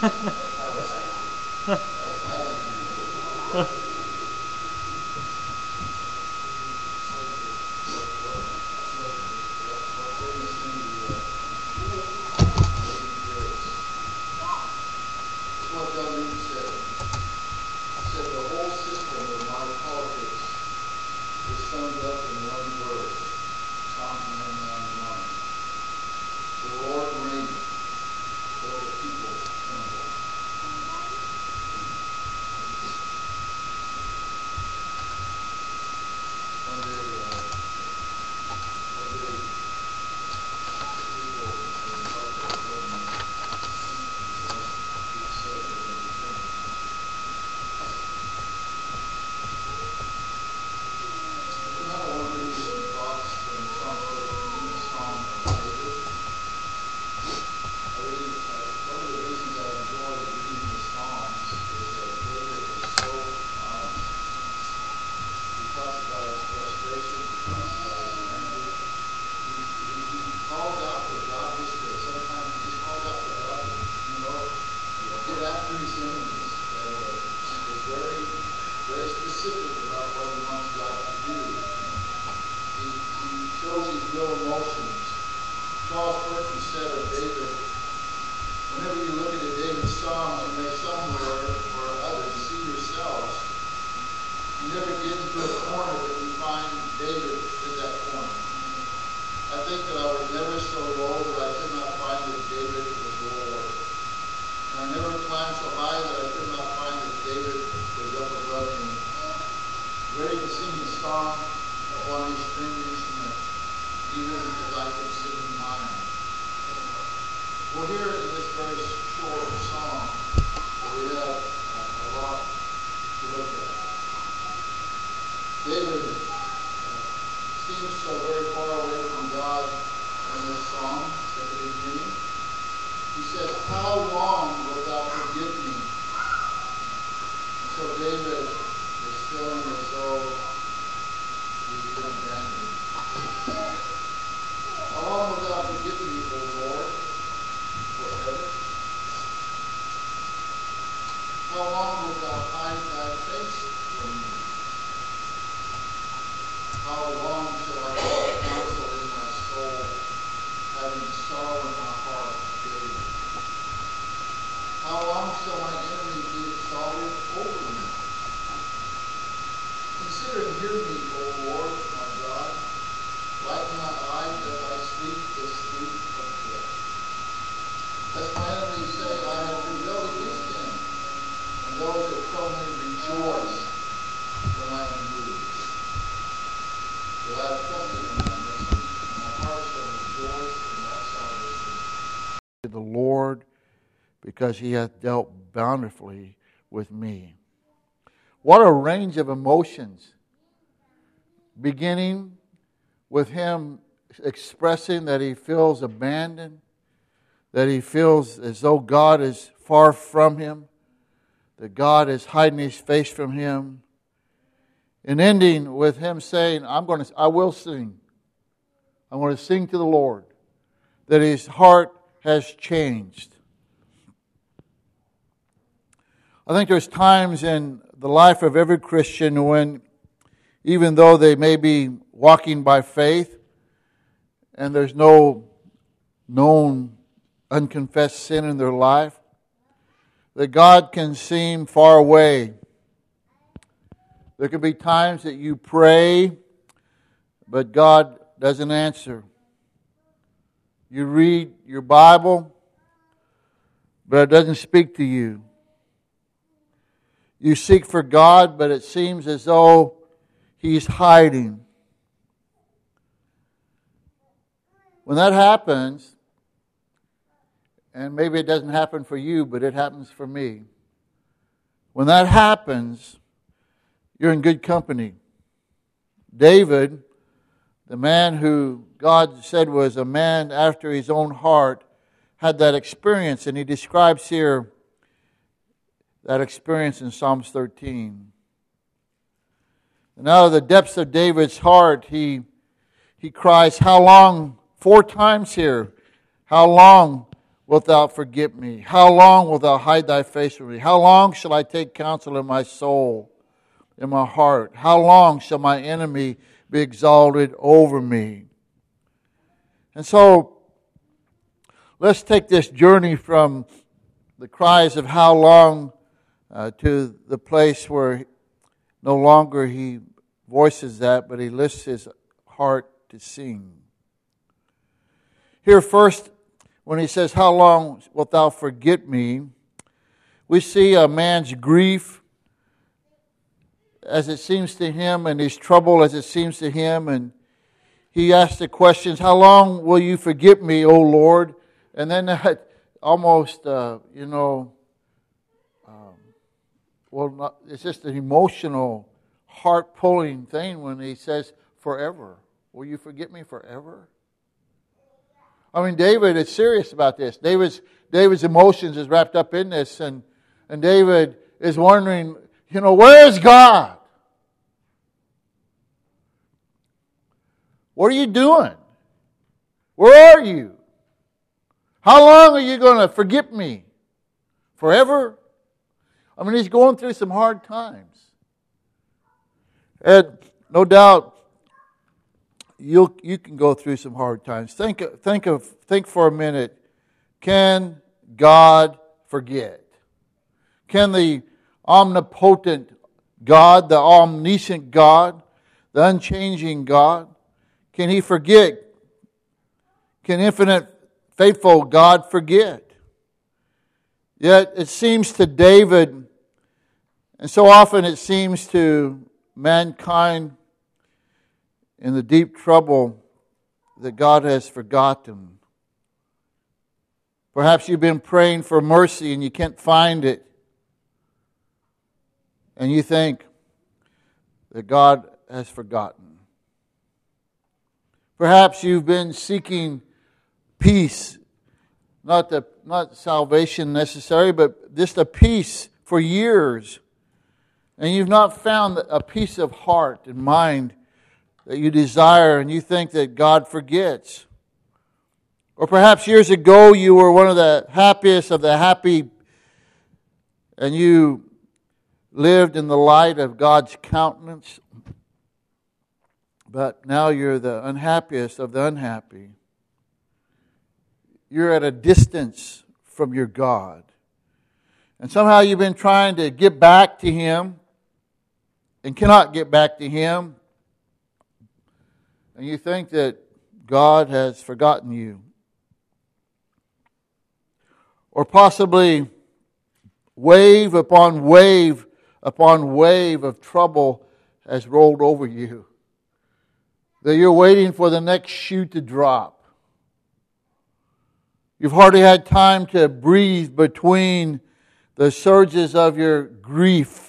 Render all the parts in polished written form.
The Lord, because he hath dealt bountifully with me. What a range of emotions. Beginning with him expressing that he feels abandoned, that he feels as though God is far from him, that God is hiding his face from him, and ending with him saying, I will sing. I'm going to sing to the Lord. That his heart has changed. I think there's times in the life of every Christian when, even though they may be walking by faith and there's no known unconfessed sin in their life, that God can seem far away. There can be times that you pray, but God doesn't answer. You read your Bible, but it doesn't speak to you. You seek for God, but it seems as though He's hiding. When that happens, and maybe it doesn't happen for you, but it happens for me. When that happens, you're in good company. David, the man who God said was a man after his own heart, had that experience, and he describes here that experience in Psalms 13. And out of the depths of David's heart, he cries, how long? 4 times here. How long wilt thou forget me? How long wilt thou hide thy face from me? How long shall I take counsel in my soul, in my heart? How long shall my enemy be exalted over me? And so, let's take this journey from the cries of how long to the place where no longer he voices that, but he lifts his heart to sing. Here first, when he says, how long wilt thou forget me? We see a man's grief as it seems to him, and his trouble as it seems to him, and he asks the questions, how long will you forget me, O Lord? And then that almost, it's just an emotional, heart-pulling thing when he says, forever. Will you forget me forever? I mean, David is serious about this. David's emotions is wrapped up in this, and David is wondering, where is God? What are you doing? Where are you? How long are you going to forget me? Forever? I mean, he's going through some hard times. And no doubt, you can go through some hard times. Think for a minute. Can God forget? Can the omnipotent God, the omniscient God, the unchanging God, can He forget? Can infinite, faithful God forget? Yet it seems to David, and so often it seems to mankind in the deep trouble, that God has forgotten. Perhaps you've been praying for mercy and you can't find it. And you think that God has forgotten. Perhaps you've been seeking peace, not salvation necessary, but just a peace for years. And you've not found a peace of heart and mind that you desire, and you think that God forgets. Or perhaps years ago you were one of the happiest of the happy, and you lived in the light of God's countenance, but now you're the unhappiest of the unhappy. You're at a distance from your God. And somehow you've been trying to get back to Him and cannot get back to Him. And you think that God has forgotten you. Or possibly wave upon wave of trouble has rolled over you. That you're waiting for the next shoe to drop. You've hardly had time to breathe between the surges of your grief.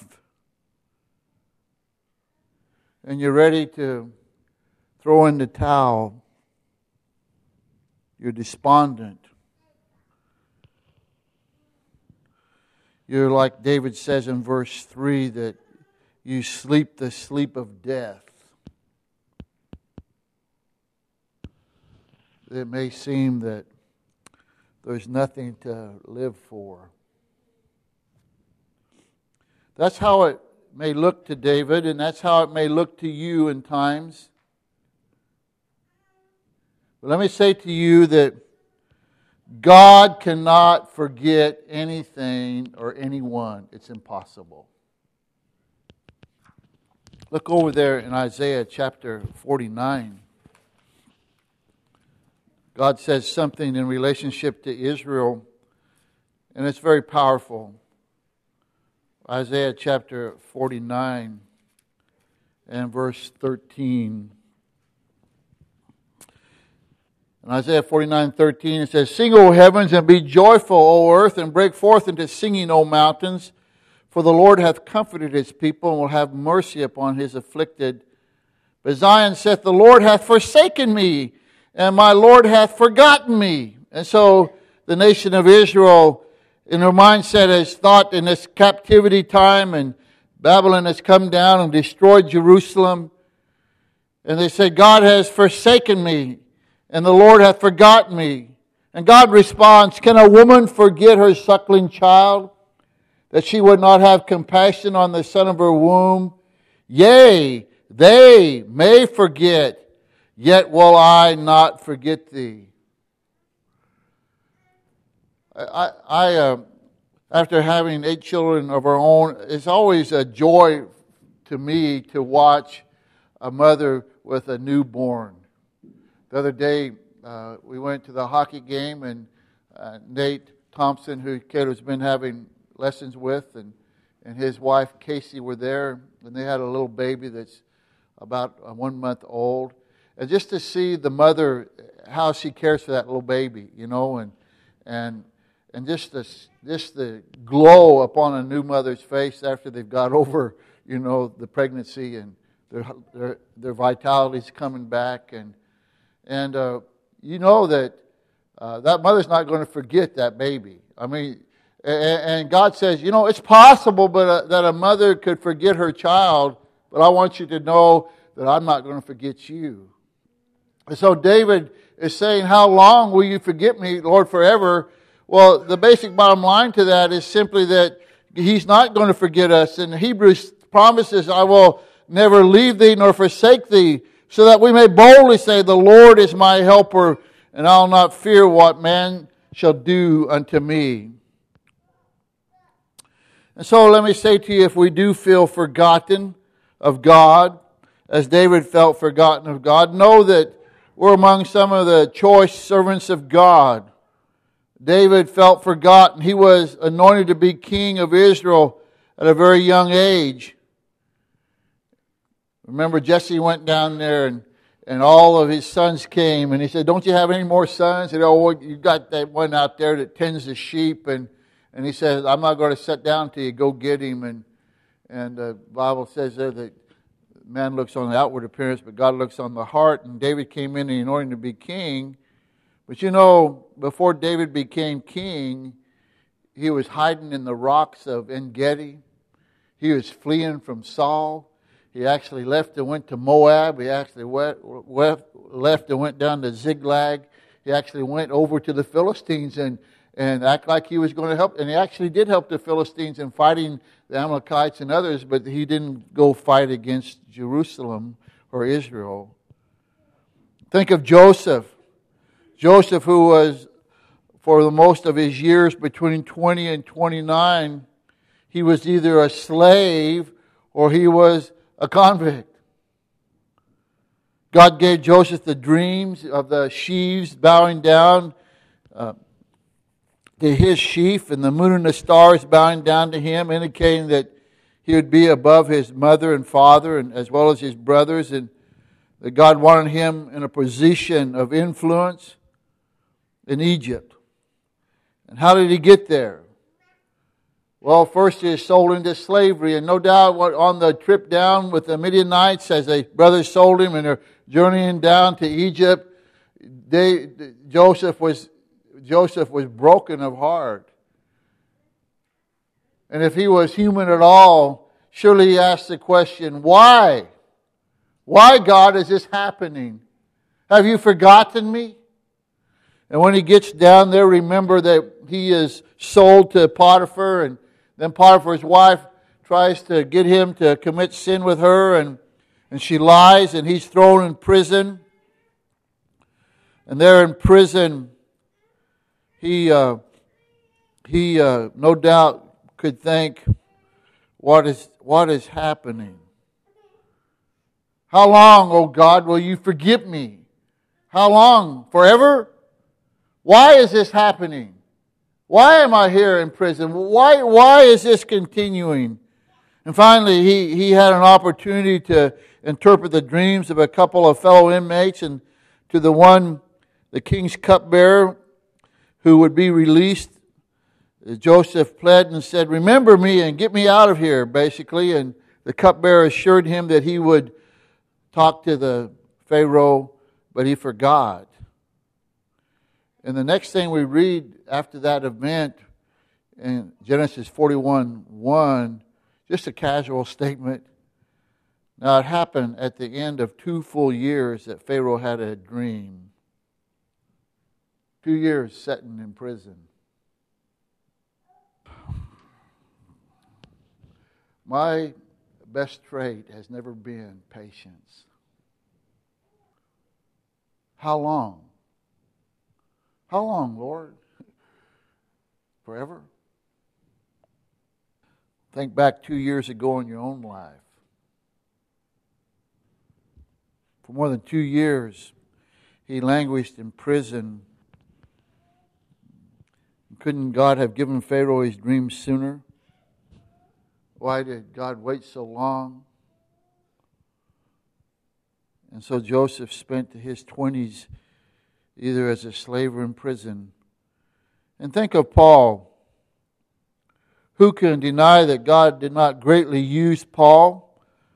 And you're ready to throw in the towel. You're despondent. You're like David says in verse 3 that you sleep the sleep of death. It may seem that there's nothing to live for. That's how it may look to David, and that's how it may look to you in times. But let me say to you that God cannot forget anything or anyone. It's impossible. Look over there in Isaiah chapter 49. God says something in relationship to Israel, and it's very powerful. Isaiah chapter 49 and verse 13. In Isaiah 49:13 it says, "Sing, O heavens, and be joyful, O earth, and break forth into singing, O mountains. For the Lord hath comforted His people, and will have mercy upon His afflicted. But Zion saith, The Lord hath forsaken me, and my Lord hath forgotten me." And so the nation of Israel, in her mindset, has thought in this captivity time, and Babylon has come down and destroyed Jerusalem. And they said, God has forsaken me, and the Lord hath forgotten me. And God responds, can a woman forget her suckling child, that she would not have compassion on the son of her womb? Yea, they may forget, yet will I not forget thee. After having 8 children of our own, it's always a joy to me to watch a mother with a newborn. The other day, we went to the hockey game, and Nate Thompson, who Cato's been having lessons with, and his wife Casey were there, and they had a little baby that's about 1 month old. And just to see the mother, how she cares for that little baby, and just the glow upon a new mother's face after they've got over, the pregnancy, and their vitality's coming back, and that that mother's not going to forget that baby. I mean, and God says, it's possible, but that a mother could forget her child, but I want you to know that I'm not going to forget you. And so David is saying, how long will you forget me, Lord, forever? Well, the basic bottom line to that is simply that He's not going to forget us. And Hebrews promises, I will never leave thee nor forsake thee, so that we may boldly say, the Lord is my helper, and I'll not fear what man shall do unto me. And so let me say to you, if we do feel forgotten of God, as David felt forgotten of God, know that we're among some of the choice servants of God. David felt forgotten. He was anointed to be king of Israel at a very young age. Remember, Jesse went down there and all of his sons came, and he said, don't you have any more sons? He said, oh, you got that one out there that tends the sheep, and he says, I'm not going to sit down till you go get him. And the Bible says there that man looks on the outward appearance, but God looks on the heart. And David came in and anointed to be king. But before David became king, he was hiding in the rocks of En-Gedi. He was fleeing from Saul. He actually left and went to Moab. He actually left and went down to Ziklag. He actually went over to the Philistines and act like he was going to help. And he actually did help the Philistines in fighting the Amalekites and others, but he didn't go fight against Jerusalem or Israel. Think of Joseph. Joseph, who was, for the most of his years, between 20 and 29, he was either a slave or he was a convict. God gave Joseph the dreams of the sheaves bowing down to his sheaf, and the moon and the stars bowing down to him, indicating that he would be above his mother and father, and as well as his brothers, and that God wanted him in a position of influence in Egypt. And how did he get there? Well, first he was sold into slavery, and no doubt on the trip down with the Midianites, as the brothers sold him and they're journeying down to Egypt, Joseph was broken of heart. And if he was human at all, surely he asked the question, why? Why, God, is this happening? Have you forgotten me? And when he gets down there, remember that he is sold to Potiphar, and then Potiphar's wife tries to get him to commit sin with her, and she lies, and he's thrown in prison. And there in prison, he no doubt could think, what is happening? How long, O God, will you forget me? How long? Forever? Why is this happening? Why am I here in prison? Why is this continuing? And finally, he had an opportunity to interpret the dreams of a couple of fellow inmates, and to the king's cupbearer, who would be released, Joseph pled and said, remember me and get me out of here, basically. And the cupbearer assured him that he would talk to the Pharaoh, but he forgot. And the next thing we read after that event in Genesis 41:1, just a casual statement. Now it happened at the end of 2 full years that Pharaoh had a dream. 2 years sitting in prison. My best trait has never been patience. How long? How long, Lord? Forever? Think back 2 years ago in your own life. For more than 2 years, he languished in prison. Couldn't God have given Pharaoh his dream sooner? Why did God wait so long? And so Joseph spent his 20s either as a slave or in prison. And think of Paul. Who can deny that God did not greatly use Paul?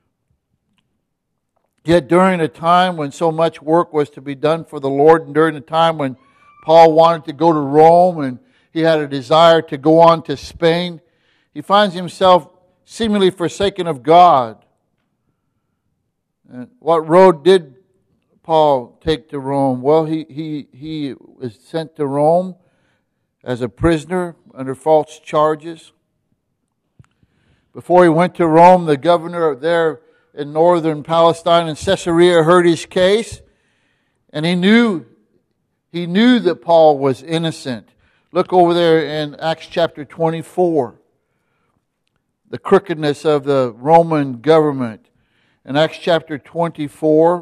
Yet during a time when so much work was to be done for the Lord, and during a time when Paul wanted to go to Rome and he had a desire to go on to Spain, he finds himself seemingly forsaken of God. And what road did Paul take to Rome? Well, he was sent to Rome as a prisoner under false charges. Before he went to Rome, the governor there in northern Palestine in Caesarea heard his case, and he knew that Paul was innocent. Look over there in Acts chapter 24. The crookedness of the Roman government. In Acts chapter 24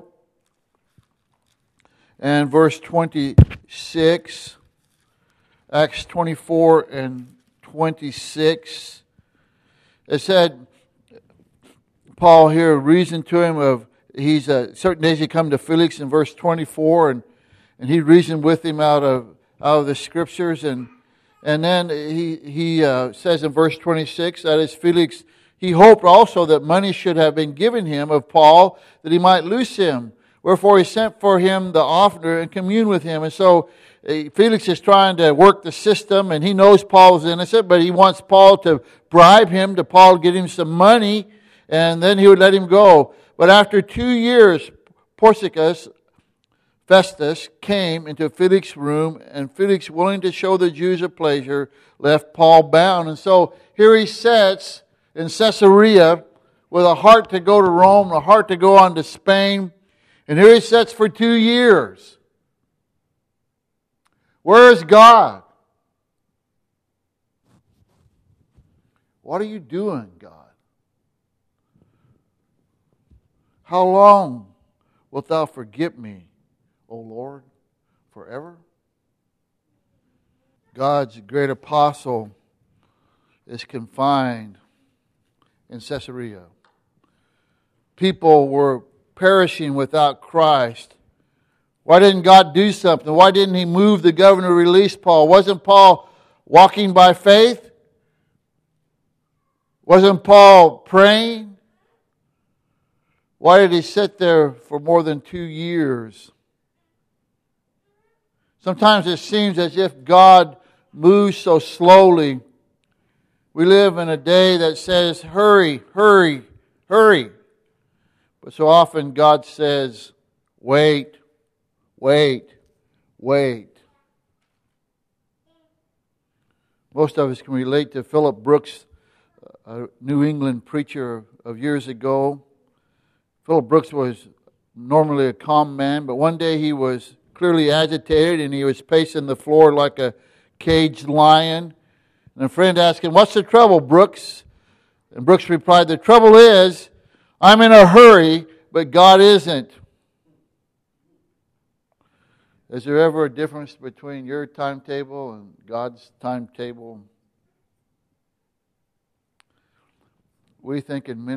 and verse 26, Acts 24 and 26, it said, Paul here reasoned to him of, certain days he come to Felix in verse 24, and he reasoned with him out of the scriptures, and then he says in verse 26, that is Felix, he hoped also that money should have been given him of Paul, that he might loose him. Wherefore he sent for him the oftener and communed with him. And so Felix is trying to work the system, and he knows Paul is innocent, but he wants Paul to bribe him, to Paul get him some money, and then he would let him go. But after 2 years, Porcius Festus came into Felix's room, and Felix, willing to show the Jews a pleasure, left Paul bound. And so here he sits in Caesarea with a heart to go to Rome, a heart to go on to Spain. And here he sits for 2 years. Where is God? What are you doing, God? How long wilt thou forget me, O Lord, forever? God's great apostle is confined in Caesarea. People were perishing without Christ. Why didn't God do something? Why didn't He move the governor to release Paul? Wasn't Paul walking by faith? Wasn't Paul praying? Why did he sit there for more than 2 years? Sometimes it seems as if God moves so slowly. We live in a day that says, hurry, hurry, hurry. But so often God says, wait, wait, wait. Most of us can relate to Philip Brooks, a New England preacher of years ago. Philip Brooks was normally a calm man, but one day he was clearly agitated and he was pacing the floor like a caged lion. And a friend asked him, "What's the trouble, Brooks?" And Brooks replied, "The trouble is, I'm in a hurry, but God isn't." Is there ever a difference between your timetable and God's timetable? We think in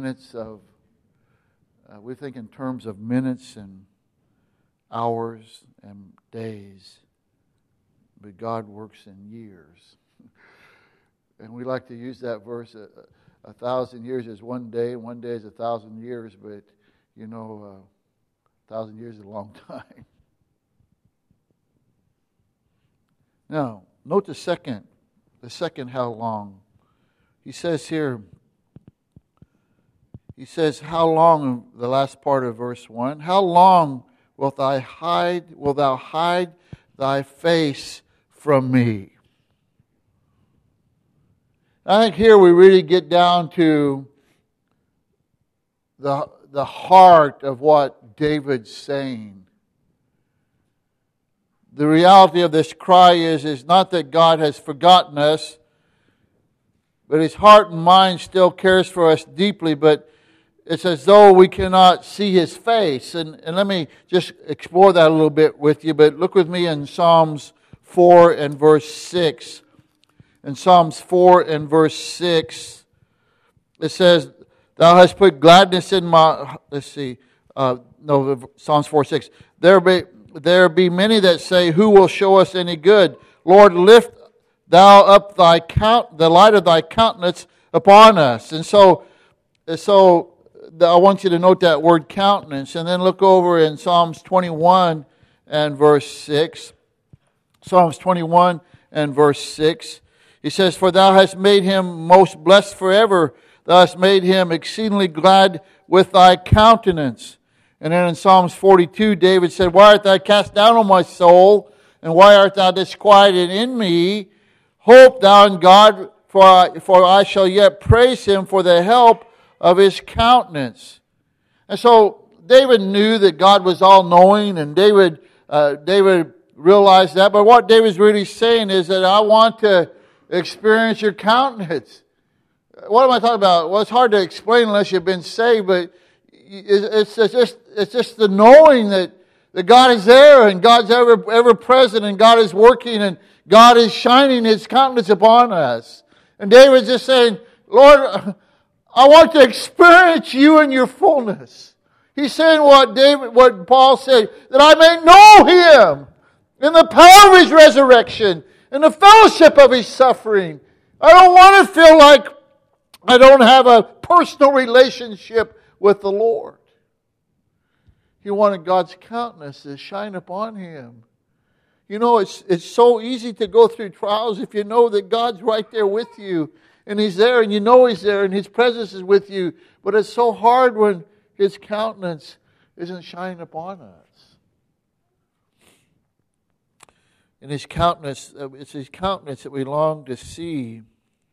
terms of minutes and hours and days, but God works in years. And we like to use that verse, 1,000 years is one day, and one day is 1,000 years, but 1,000 years is a long time. Now, note the second how long. He says here, how long, in the last part of verse 1, how long wilt thou hide thy face from me. I think here we really get down to the heart of what David's saying. The reality of this cry is not that God has forgotten us, but His heart and mind still cares for us deeply, but it's as though we cannot see His face. And let me just explore that a little bit with you, but look with me in Psalms 4 and verse 6. In Psalms 4 and verse 6, it says, Thou hast put gladness in my... Psalms 4, 6. There be many that say, Who will show us any good? Lord, lift Thou up the light of Thy countenance upon us. And so I want you to note that word countenance. And then look over in Psalms 21 and verse 6. Psalms 21 and verse 6. He says, For Thou hast made him most blessed forever. Thou hast made him exceedingly glad with Thy countenance. And then in Psalms 42, David said, Why art Thou cast down, O my soul? And why art Thou disquieted in me? Hope Thou in God, for I shall yet praise Him for the help of His countenance. And so David knew that God was all-knowing, and David realized that. But what David's really saying is that I want to experience Your countenance. What am I talking about? Well, it's hard to explain unless you've been saved, but it's just the knowing that God is there, and God's ever present, and God is working, and God is shining His countenance upon us. And David's just saying, Lord, I want to experience You in Your fullness. He's saying what Paul said, that I may know Him in the power of His resurrection, in the fellowship of His suffering. I don't want to feel like I don't have a personal relationship with the Lord. He wanted God's countenance to shine upon him. You know, it's so easy to go through trials if you know that God's right there with you. And He's there, and you know He's there, and His presence is with you. But it's so hard when His countenance isn't shining upon us. And His countenance, it's His countenance that we long to see.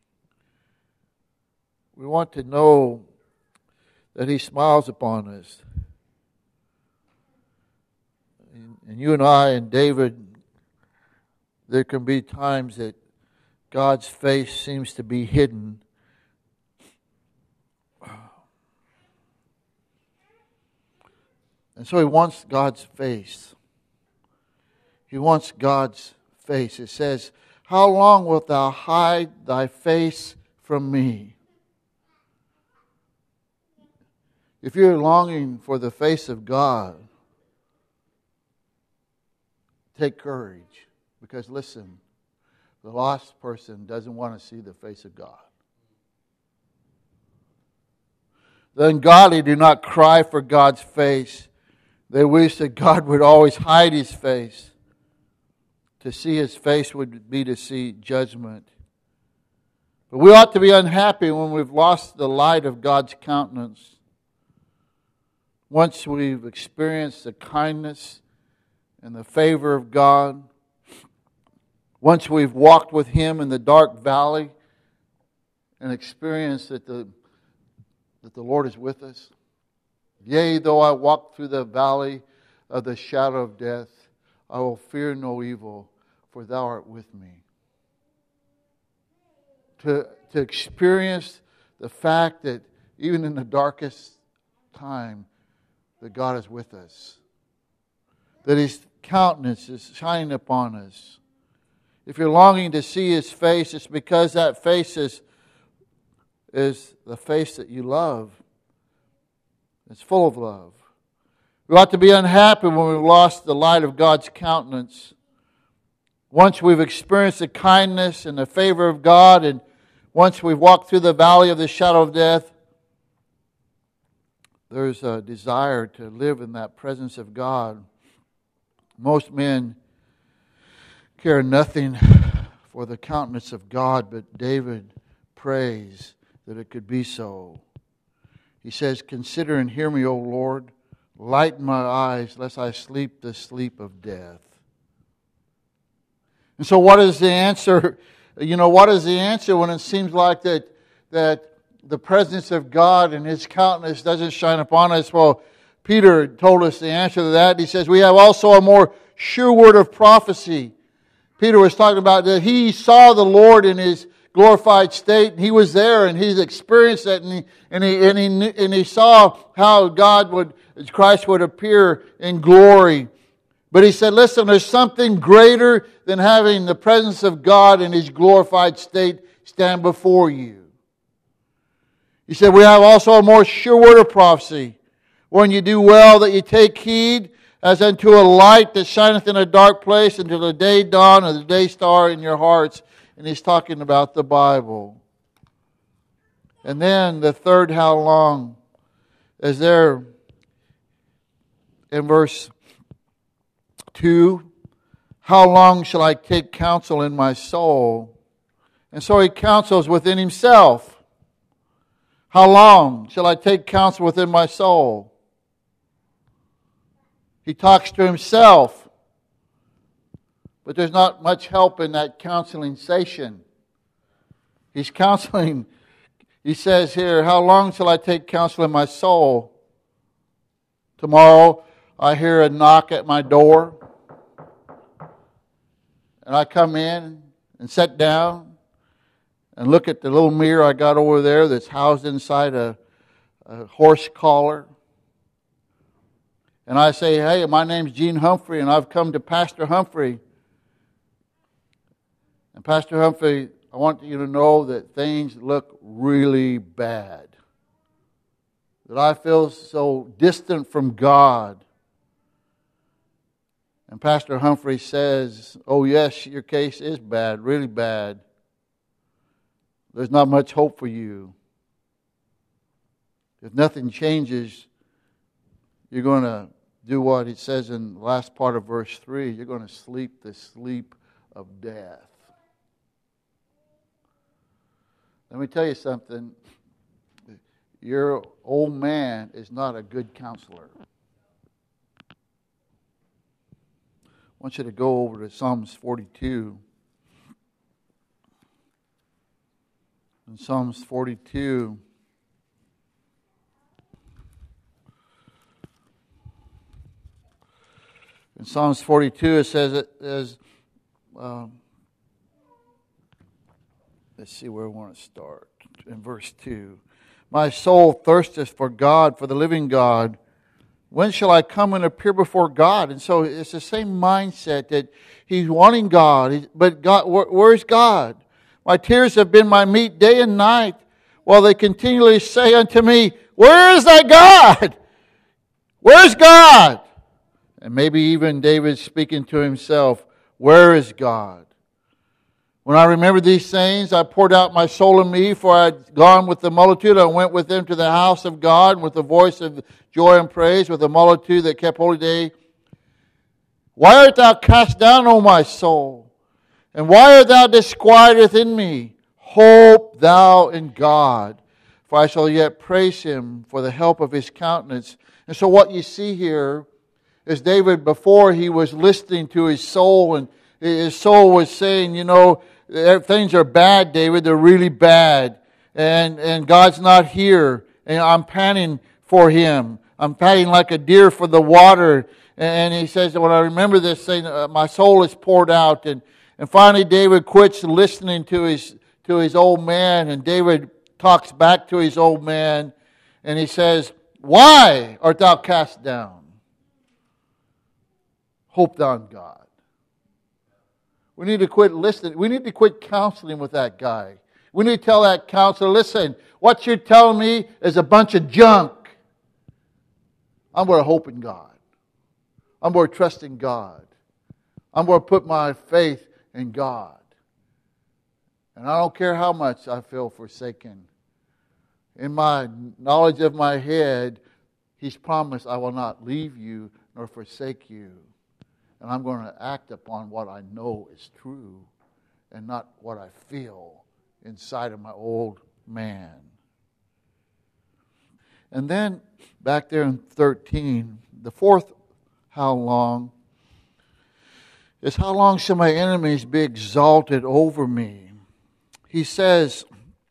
We want to know that He smiles upon us. And you and I and David, there can be times that God's face seems to be hidden. And so He wants God's face. He wants God's face. It says, How long wilt Thou hide Thy face from me? If you're longing for the face of God, take courage. Because listen, the lost person doesn't want to see the face of God. The ungodly do not cry for God's face. They wish that God would always hide His face. To see His face would be to see judgment. But we ought to be unhappy when we've lost the light of God's countenance. Once we've experienced the kindness and the favor of God, once we've walked with Him in the dark valley and experienced that the Lord is with us. Yea, though I walk through the valley of the shadow of death, I will fear no evil, for Thou art with me. To experience the fact that even in the darkest time, that God is with us. That His countenance is shining upon us. If you're longing to see His face, it's because that face is the face that you love. It's full of love. We ought to be unhappy when we've lost the light of God's countenance. Once we've experienced the kindness and the favor of God, and once we've walked through the valley of the shadow of death, there's a desire to live in that presence of God. Most men care nothing for the countenance of God, but David prays that it could be so. He says, Consider and hear me, O Lord. Lighten my eyes, lest I sleep the sleep of death. And so what is the answer? What is the answer when it seems like that the presence of God and His countenance doesn't shine upon us? Well, Peter told us the answer to that. He says, we have also a more sure word of prophecy. Peter was talking about that he saw the Lord in His glorified state, and he was there, and he's experienced that, and he saw how Christ would appear in glory. But he said, listen, there's something greater than having the presence of God in His glorified state stand before you. He said, we have also a more sure word of prophecy. When you do well, that you take heed, as unto a light that shineth in a dark place, until the day dawn or the day star in your hearts. And he's talking about the Bible. And then the third how long is there in verse 2. How long shall I take counsel in my soul? And so he counsels within himself. How long shall I take counsel within my soul? He talks to himself. But there's not much help in that counseling session. He's counseling. He says here, how long shall I take counsel in my soul? Tomorrow I hear a knock at my door. And I come in and sit down and look at the little mirror I got over there that's housed inside a horse collar. And I say, hey, my name's Gene Humphrey, and I've come to Pastor Humphrey. And Pastor Humphrey, I want you to know that things look really bad. That I feel so distant from God. And Pastor Humphrey says, oh yes, your case is bad, really bad. There's not much hope for you. If nothing changes, you're going to do what it says in the last part of verse 3. You're going to sleep the sleep of death. Let me tell you something. Your old man is not a good counselor. I want you to go over to Psalms 42. In Psalms 42, in Psalms 42 it says, let's see where we want to start. In verse 2. My soul thirsteth for God, for the living God. When shall I come and appear before God? And so it's the same mindset that he's wanting God. But God, where's God? My tears have been my meat day and night, while they continually say unto me, where is thy God? Where's God? And maybe even David speaking to himself, where is God? When I remember these things, I poured out my soul in me, for I had gone with the multitude. I went with them to the house of God with a voice of joy and praise, with a multitude that kept holy day. Why art thou cast down, O my soul? And why art thou disquieted within me? Hope thou in God, for I shall yet praise Him for the help of His countenance. And so what you see here is David, before he was listening to his soul, and his soul was saying, things are bad, David. They're really bad. And God's not here. And I'm panting for Him. I'm panting like a deer for the water. And he says, when I remember this thing, my soul is poured out. And finally David quits listening to his old man. And David talks back to his old man. And he says, why art thou cast down? Hope thou in God. We need to quit listening. We need to quit counseling with that guy. We need to tell that counselor, listen, what you're telling me is a bunch of junk. I'm going to hope in God. I'm going to trust in God. I'm going to put my faith in God. And I don't care how much I feel forsaken. In my knowledge of my head, He's promised, I will not leave you nor forsake you. And I'm going to act upon what I know is true and not what I feel inside of my old man. And then back there in 13, the fourth how long is how long shall my enemies be exalted over me? He says,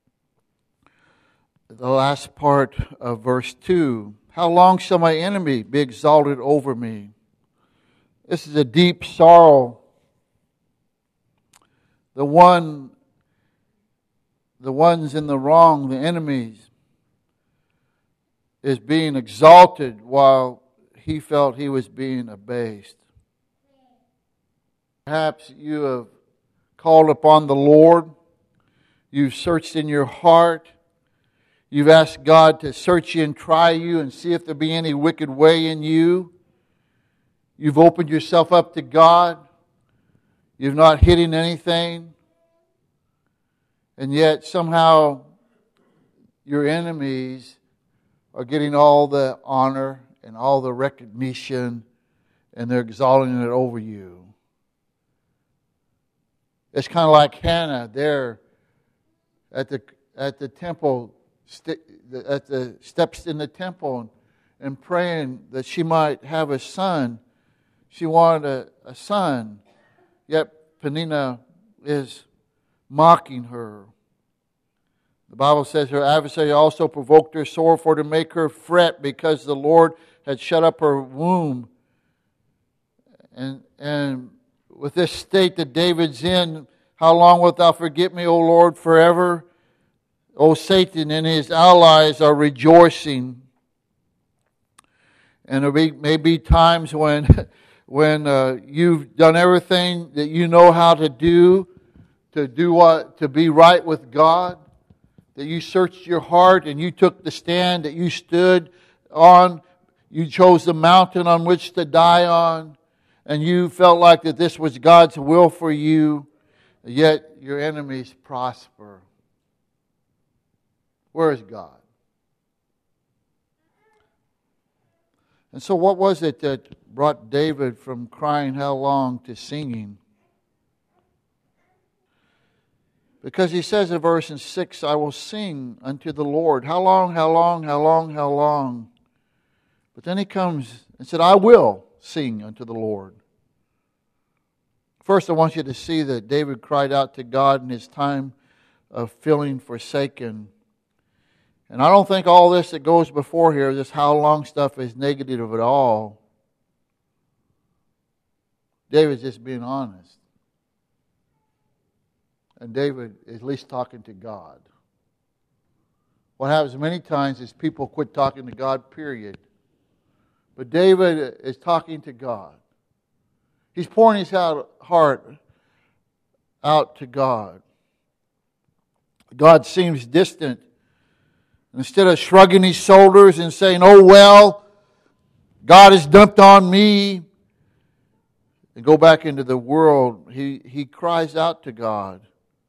the last part of verse 2, how long shall my enemy be exalted over me? This is a deep sorrow. The ones in the wrong, the enemies, is being exalted while he felt he was being abased. Perhaps you have called upon the Lord. You've searched in your heart. You've asked God to search you and try you and see if there be any wicked way in you. You've opened yourself up to God. You've not hidden anything. And yet somehow your enemies are getting all the honor and all the recognition, and they're exalting it over you. It's kind of like Hannah there at the temple, at the steps in the temple, and praying that she might have a son. She wanted a son, yet Peninnah is mocking her. The Bible says her adversary also provoked her sore for to make her fret because the Lord had shut up her womb. And with this state that David's in, how long wilt thou forget me, O Lord, forever? O Satan and his allies are rejoicing. And there may be times when you've done everything that you know how to be right with God, that you searched your heart and you took the stand that you stood on. You chose the mountain on which to die on, and you felt like that this was God's will for you, yet your enemies prosper. Where is God? And so what was it that brought David from crying how long to singing? Because he says in verse 6, I will sing unto the Lord. How long, how long, how long, how long? But then he comes and said, I will sing unto the Lord. First, I want you to see that David cried out to God in his time of feeling forsaken. And I don't think all this that goes before here, this how long stuff, is negative at all. David's just being honest. And David is at least talking to God. What happens many times is people quit talking to God, period. But David is talking to God. He's pouring his heart out to God. God seems distant. Instead of shrugging his shoulders and saying, oh well, God has dumped on me, and go back into the world, he cries out to God.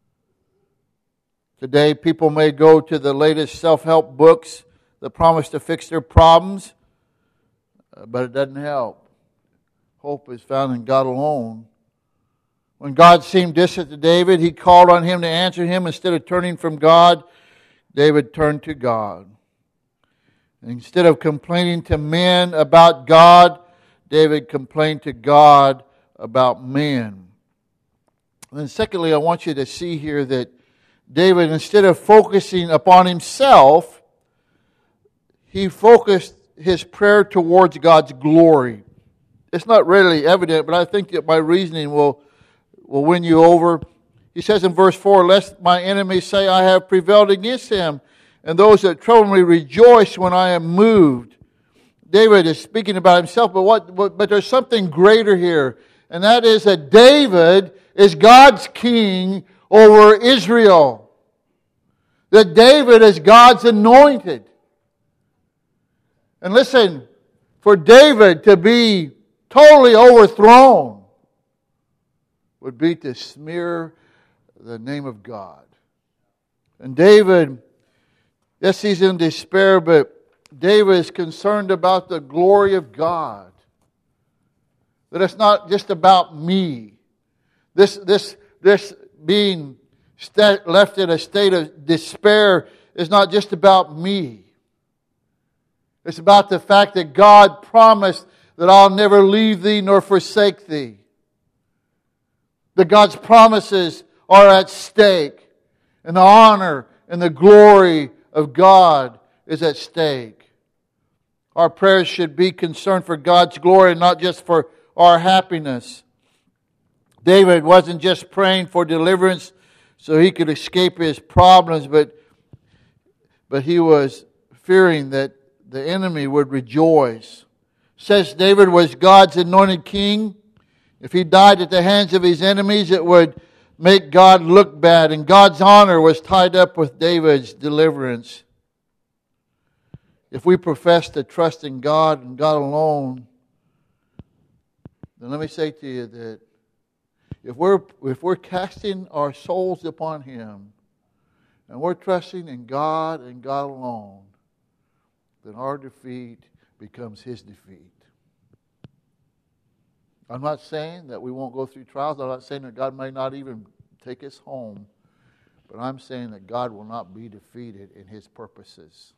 Today, people may go to the latest self-help books that promise to fix their problems, but it doesn't help. Hope is found in God alone. When God seemed distant to David, he called on him to answer him. Instead of turning from God, David turned to God. And instead of complaining to men about God, David complained to God about men. And then secondly, I want you to see here that David, instead of focusing upon himself, he focused his prayer towards God's glory. It's not readily evident, but I think that my reasoning will win you over. He says in verse 4, lest my enemies say I have prevailed against him, and those that trouble me rejoice when I am moved. David is speaking about himself, but there's something greater here, and that is that David is God's king over Israel. That David is God's anointed. And listen, for David to be totally overthrown would be to smear the name of God. And David, yes, he's in despair, but David is concerned about the glory of God. That it's not just about me. This being left in a state of despair is not just about me. It's about the fact that God promised that I'll never leave thee nor forsake thee. that God's promises are at stake, and the honor and the glory of God is at stake. Our prayers should be concerned for God's glory, not just for our happiness. David wasn't just praying for deliverance so he could escape his problems, but he was fearing that the enemy would rejoice. Since David was God's anointed king, if he died at the hands of his enemies, it would make God look bad, and God's honor was tied up with David's deliverance. If we profess to trust in God and God alone, then let me say to you that if we're casting our souls upon Him and we're trusting in God and God alone, then our defeat becomes His defeat. I'm not saying that we won't go through trials. I'm not saying that God may not even take us home. But I'm saying that God will not be defeated in His purposes.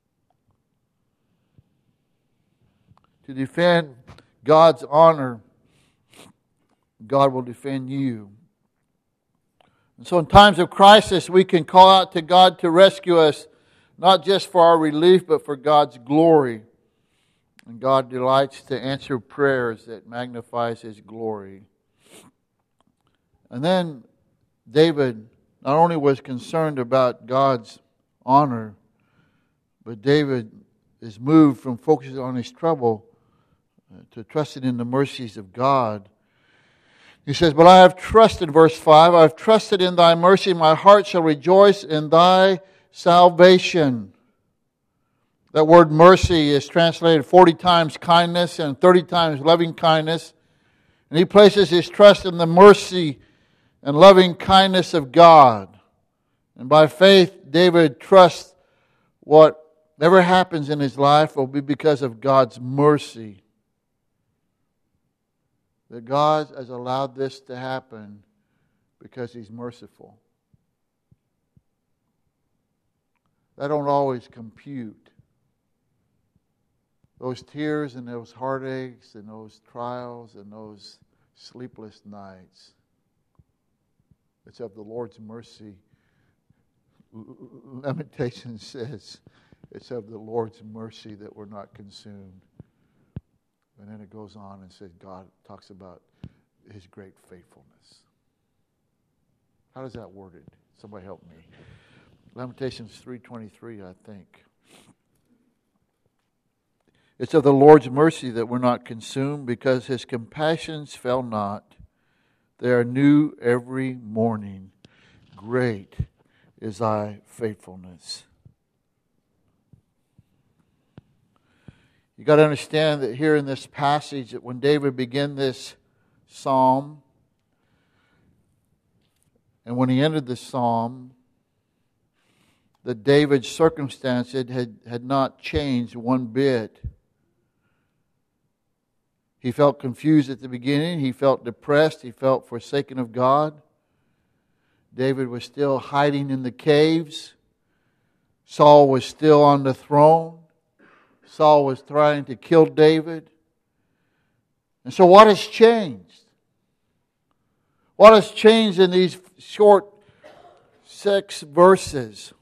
To defend God's honor, God will defend you. And so in times of crisis, we can call out to God to rescue us, not just for our relief, but for God's glory. And God delights to answer prayers that magnifies His glory. And then David not only was concerned about God's honor, but David is moved from focusing on his trouble to trusting in the mercies of God. He says, "But I have trusted," verse 5, "I have trusted in Thy mercy. My heart shall rejoice in Thy salvation." That word mercy is translated 40 times kindness and 30 times loving kindness. And he places his trust in the mercy and loving kindness of God. And by faith, David trusts whatever happens in his life will be because of God's mercy. That God has allowed this to happen because He's merciful. That don't always compute. Those tears and those heartaches and those trials and those sleepless nights. It's of the Lord's mercy. Lamentations says it's of the Lord's mercy that we're not consumed. And then it goes on and says God talks about His great faithfulness. How does that worded? Somebody help me. Lamentations 3:23, I think. It's of the Lord's mercy that we're not consumed, because His compassions fail not. They are new every morning. Great is Thy faithfulness. You got to understand that here in this passage, that when David began this psalm, and when he ended the psalm, that David's circumstances had not changed one bit. He felt confused at the beginning. He felt depressed. He felt forsaken of God. David was still hiding in the caves. Saul was still on the throne. Saul was trying to kill David. And so what has changed? What has changed in these short 6 verses?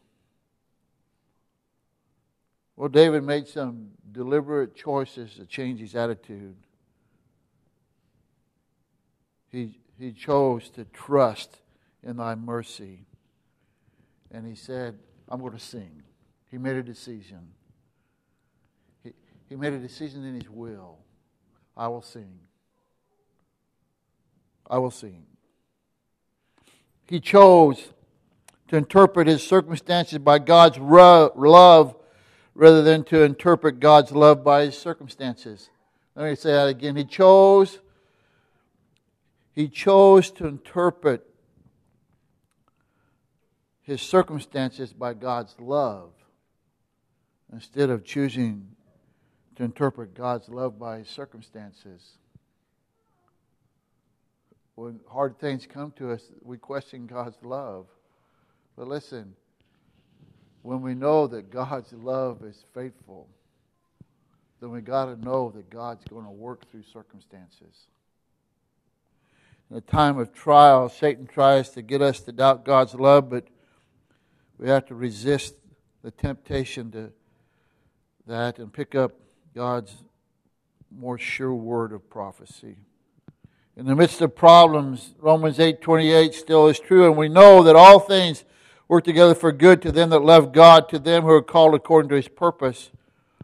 Well, David made some deliberate choices to change his attitude. He chose to trust in Thy mercy. And he said, I'm going to sing. He made a decision. He made a decision in his will. I will sing. I will sing. He chose to interpret his circumstances by God's love rather than to interpret God's love by his circumstances. Let me say that again. He chose to interpret his circumstances by God's love instead of choosing to interpret God's love by his circumstances. When hard things come to us, we question God's love. But listen, when we know that God's love is faithful, then we got to know that God's going to work through circumstances. In a time of trial, Satan tries to get us to doubt God's love, but we have to resist the temptation to that and pick up God's more sure word of prophecy. In the midst of problems, Romans 8:28 still is true, and we know that all things work together for good to them that love God, to them who are called according to His purpose.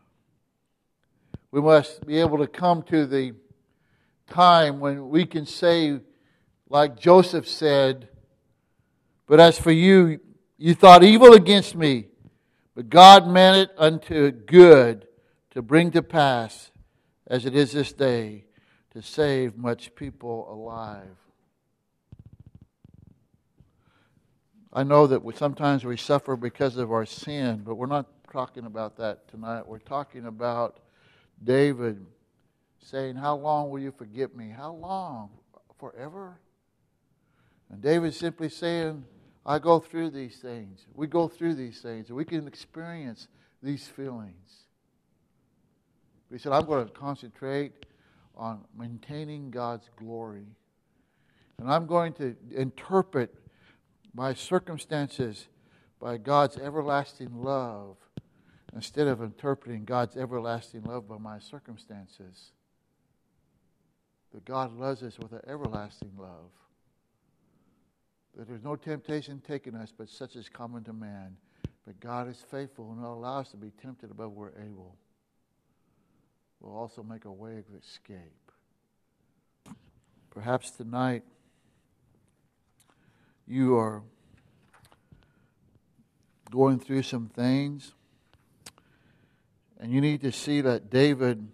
We must be able to come to the time when we can say, like Joseph said, "But as for you, you thought evil against me, but God meant it unto good to bring to pass, as it is this day, to save much people alive." I know that sometimes we suffer because of our sin, but we're not talking about that tonight. We're talking about David saying, "How long will you forget me? How long? Forever?" And David's simply saying, I go through these things. We go through these things. We can experience these feelings. He said, I'm going to concentrate on maintaining God's glory. And I'm going to interpret my circumstances by God's everlasting love instead of interpreting God's everlasting love by my circumstances. That God loves us with an everlasting love. That there's no temptation taken us, but such is common to man. But God is faithful and will allow us to be tempted above we're able. Will also make a way of escape. Perhaps tonight you are going through some things, and you need to see that David,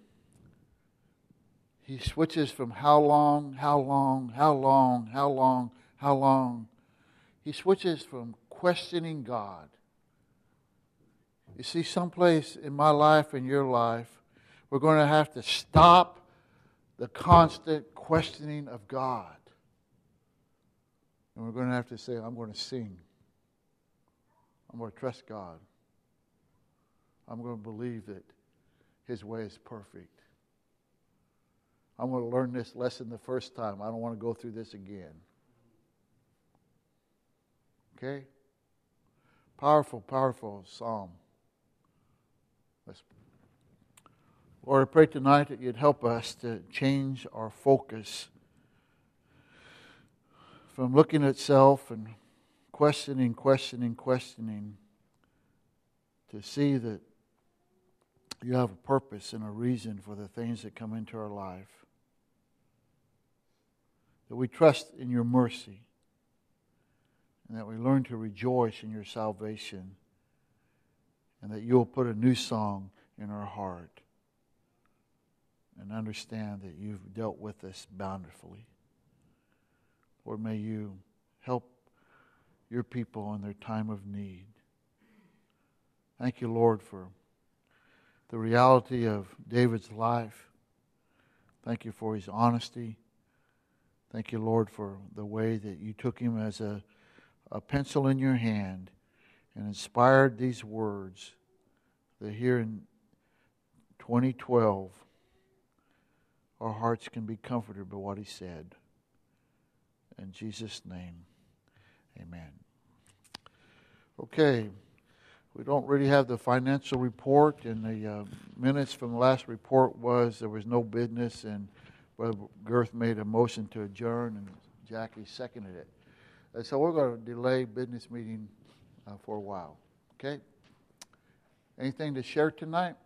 he switches from how long. He switches from questioning God. You see, someplace in my life and your life, we're going to have to stop the constant questioning of God. And we're going to have to say, I'm going to sing. I'm going to trust God. I'm going to believe that His way is perfect. I'm going to learn this lesson the first time. I don't want to go through this again. Okay? Powerful, powerful psalm. Lord, I pray tonight that You'd help us to change our focus from looking at self and questioning, to see that You have a purpose and a reason for the things that come into our life. That we trust in Your mercy. And that we learn to rejoice in Your salvation. And that You'll put a new song in our heart. And understand that You've dealt with us bountifully. Lord, may You help Your people in their time of need. Thank You, Lord, for the reality of David's life. Thank You for his honesty. Thank You, Lord, for the way that You took him as a pencil in Your hand and inspired these words that here in 2012 our hearts can be comforted by what He said. In Jesus' name, amen. Okay, we don't really have the financial report, and the minutes from the last report was there was no business, and Brother Girth made a motion to adjourn, and Jackie seconded it. So we're going to delay business meeting for a while. Okay? Anything to share tonight?